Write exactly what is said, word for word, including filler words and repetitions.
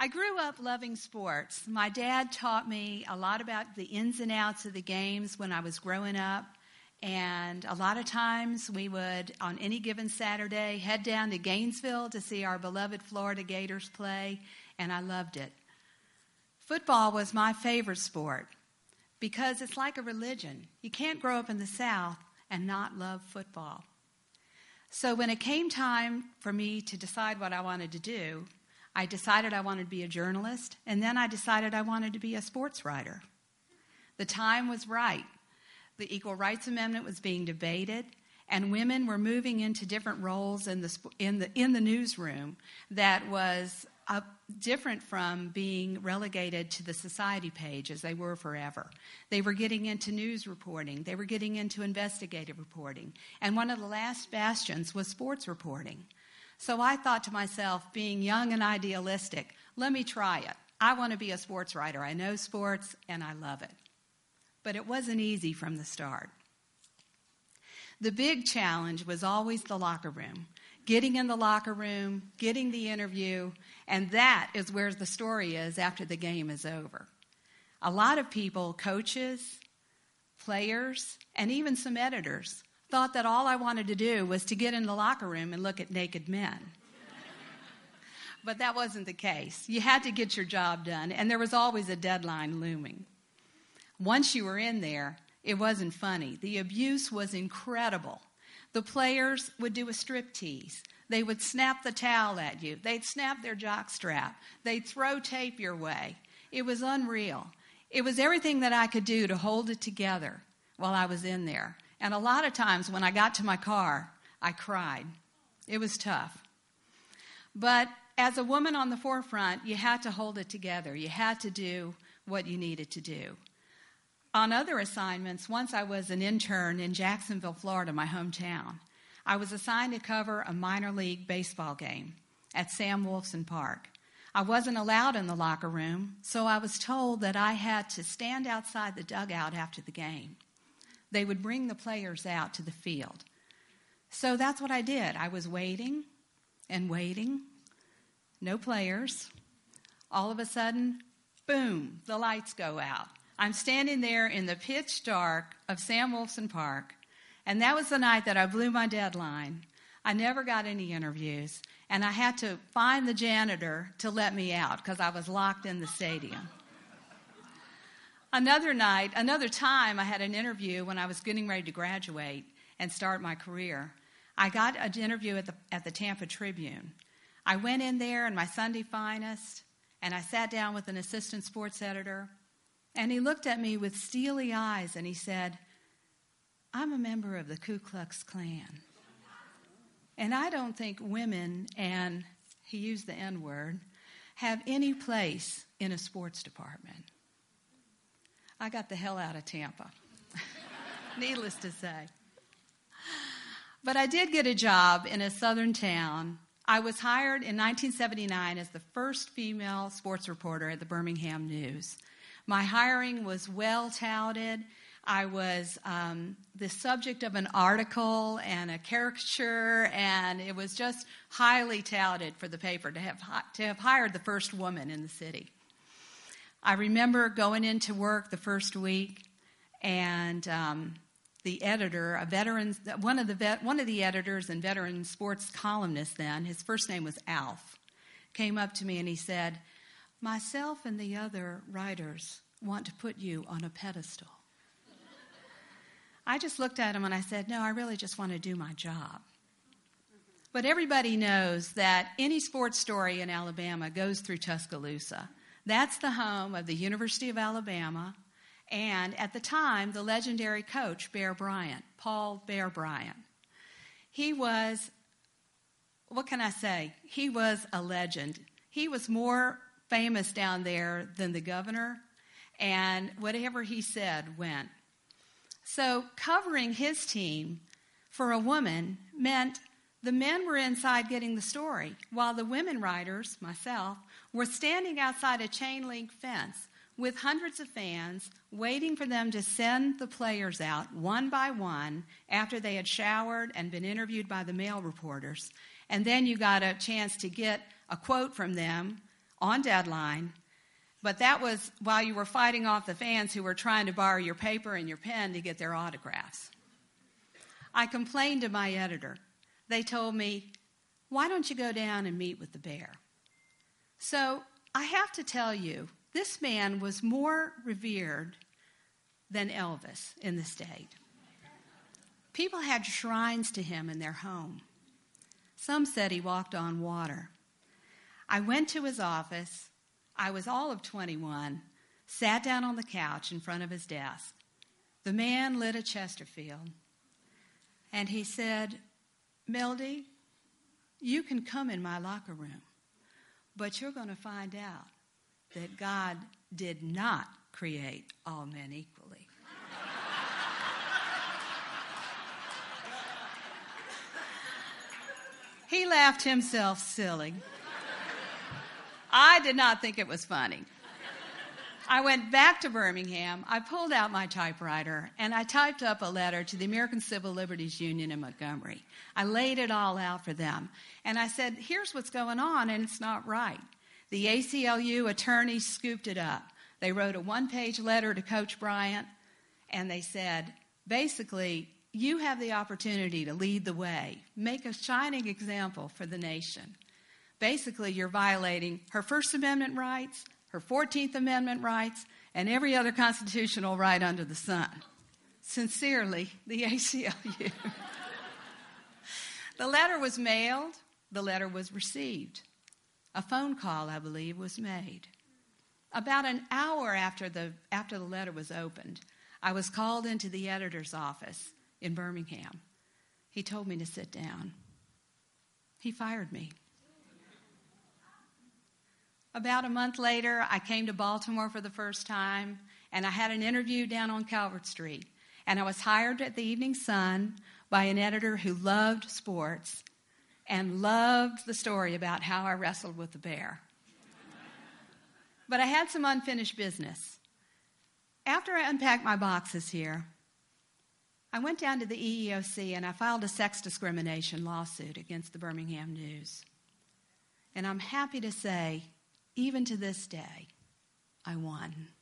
I grew up loving sports. My dad taught me a lot about the ins and outs of the games when I was growing up. And a lot of times we would, on any given Saturday, head down to Gainesville to see our beloved Florida Gators play, and I loved it. Football was my favorite sport because it's like a religion. You can't grow up in the South and not love football. So when it came time for me to decide what I wanted to do, I decided I wanted to be a journalist, and then I decided I wanted to be a sports writer. The time was right. The Equal Rights Amendment was being debated, and women were moving into different roles in the in the in the newsroom that was uh, different from being relegated to the society page as they were forever. They were getting into news reporting. They were getting into investigative reporting. And one of the last bastions was sports reporting. So I thought to myself, being young and idealistic, let me try it. I want to be a sports writer. I know sports, and I love it. But it wasn't easy from the start. The big challenge was always the locker room. Getting in the locker room, getting the interview, and that is where the story is after the game is over. A lot of people, coaches, players, and even some editors, thought that all I wanted to do was to get in the locker room and look at naked men. But that wasn't the case. You had to get your job done, and there was always a deadline looming. Once you were in there, it wasn't funny. The abuse was incredible. The players would do a striptease. They would snap the towel at you. They'd snap their jockstrap. They'd throw tape your way. It was unreal. It was everything that I could do to hold it together while I was in there. And a lot of times when I got to my car, I cried. It was tough. But as a woman on the forefront, you had to hold it together. You had to do what you needed to do. On other assignments, once I was an intern in Jacksonville, Florida, my hometown. I was assigned to cover a minor league baseball game at Sam Wolfson Park. I wasn't allowed in the locker room, so I was told that I had to stand outside the dugout after the game. They would bring the players out to the field. So that's what I did. I was waiting and waiting. No players. All of a sudden, boom, the lights go out. I'm standing there in the pitch dark of Sam Wolfson Park, and that was the night that I blew my deadline. I never got any interviews, and I had to find the janitor to let me out because I was locked in the stadium. Another night, another time, I had an interview when I was getting ready to graduate and start my career. I got an interview at the, at the Tampa Tribune. I went in there in my Sunday finest, and I sat down with an assistant sports editor, and he looked at me with steely eyes, and he said, "I'm a member of the Ku Klux Klan. And I don't think women," and he used the N-word, "have any place in a sports department." I got the hell out of Tampa, needless to say. But I did get a job in a southern town. I was hired in nineteen seventy-nine as the first female sports reporter at the Birmingham News. My hiring was well touted. I was um, the subject of an article and a caricature, and it was just highly touted for the paper to have to have hired the first woman in the city. I remember going into work the first week, and um, the editor, a veteran, one of the vet, one of the editors and veteran sports columnists then, his first name was Alf, came up to me and he said, "Myself and the other writers want to put you on a pedestal." I just looked at him and I said, "No, I really just want to do my job." But everybody knows that any sports story in Alabama goes through Tuscaloosa. That's the home of the University of Alabama, and at the time, the legendary coach, Bear Bryant, Paul Bear Bryant. He was, what can I say? He was a legend. He was more famous down there than the governor, and whatever he said went. So covering his team for a woman meant the men were inside getting the story, while the women writers, myself, were standing outside a chain-link fence with hundreds of fans waiting for them to send the players out one by one after they had showered and been interviewed by the male reporters. And then you got a chance to get a quote from them on deadline, but that was while you were fighting off the fans who were trying to borrow your paper and your pen to get their autographs. I complained to my editor. They told me, why don't you go down and meet with the bear? So I have to tell you, this man was more revered than Elvis in the state. People had shrines to him in their home. Some said he walked on water. I went to his office. I was all of twenty-one, sat down on the couch in front of his desk. The man lit a Chesterfield, and he said, Mildy, you can come in my locker room, but you're going to find out that God did not create all men equally. He laughed himself silly. I did not think it was funny. I went back to Birmingham. I pulled out my typewriter, and I typed up a letter to the American Civil Liberties Union in Montgomery. I laid it all out for them. And I said, here's what's going on, and it's not right. The A C L U attorneys scooped it up. They wrote a one-page letter to Coach Bryant, and they said, basically, you have the opportunity to lead the way, make a shining example for the nation. Basically, you're violating her First Amendment rights, her fourteenth Amendment rights, and every other constitutional right under the sun. Sincerely, the A C L U. The letter was mailed. The letter was received. A phone call, I believe, was made. About an hour after the, after the letter was opened, I was called into the editor's office in Birmingham. He told me to sit down. He fired me. About a month later, I came to Baltimore for the first time, and I had an interview down on Calvert Street. And I was hired at the Evening Sun by an editor who loved sports and loved the story about how I wrestled with the bear. But I had some unfinished business. After I unpacked my boxes here, I went down to the E E O C and I filed a sex discrimination lawsuit against the Birmingham News. And I'm happy to say, even to this day, I won.